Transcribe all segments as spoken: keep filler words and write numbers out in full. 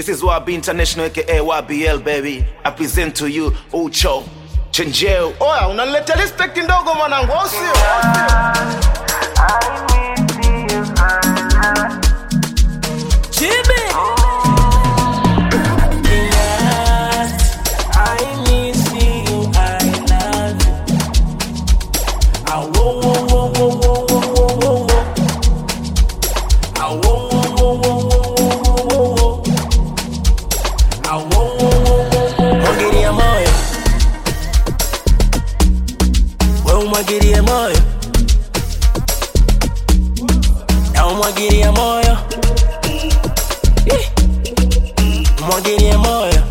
This is Y B International aka Y B L baby. I present to you Ucho Chenjeo. Oya, unaniletea respect ndogo mwanangu, au sio? Chibi. Mwagirie moyo, na umwagirie moyo, mwagirie moyo.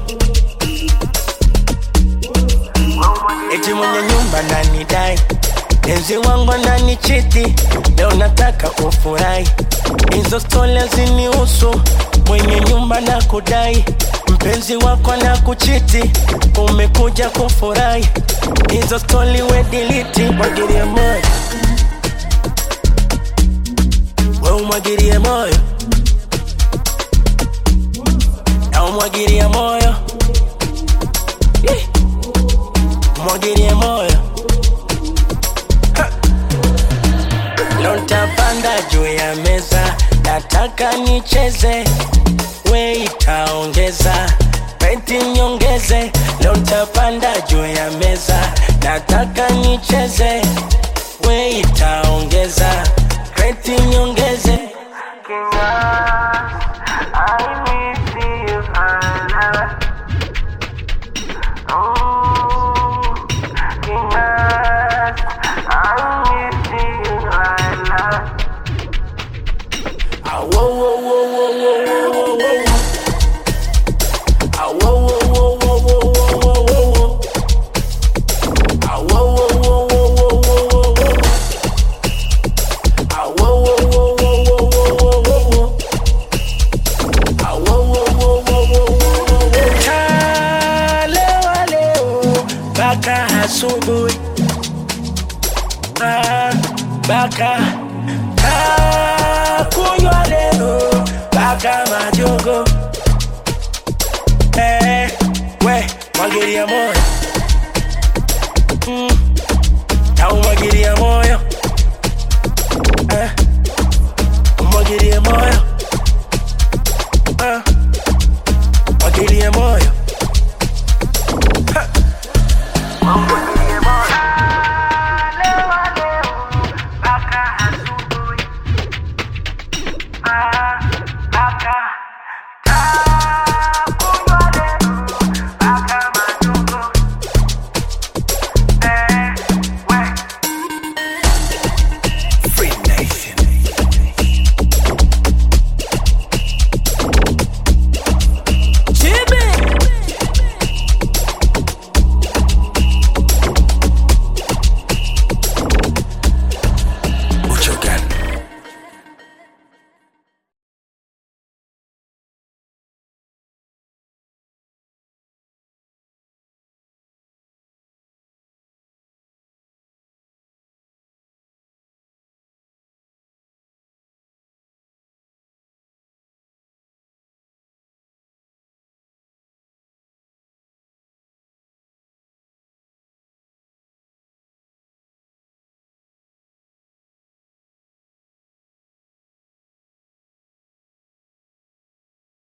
Eti mwenye nyumba nani dai, enzi wangu nani chiti, leo nataka kufurahi. Hizo story zinihusu, mwenye nyumba na kudai, mpenzi wako na kuchiti, umekuja kufurahi. Hizo story we delete, mwagirie moyo, we umwagirie moyo, na umwagirie moyo, mwagirie moyo. Leo nitapanda juu ya meza, nataka nicheze, we itaongeza peti nyongeze. Leo nitapanda juu ya meza, nataka nicheze, we itaongeza peti nyongeze. I miss you, oh, I miss you, ah, whoa, whoa, whoa, whoa, whoa, whoa, whoa. Ah, whoa, whoa, whoa, whoa, whoa, whoa, whoa, whoa. Ah, whoa, whoa, whoa, whoa, whoa, whoa, whoa. Ah, whoa, whoa, whoa, whoa, whoa, whoa, whoa. Ah, whoa, whoa, whoa, whoa, whoa, whoa, whoa. Chalewa leo, baka asubuhi. Ah, baka. Ah, kunywa leo, baka majogo. Eh, we, mwagirie moyo, mm, na umwagirie moyo, eh, umwagirie moyo, eh, mwagirie moyo, ha.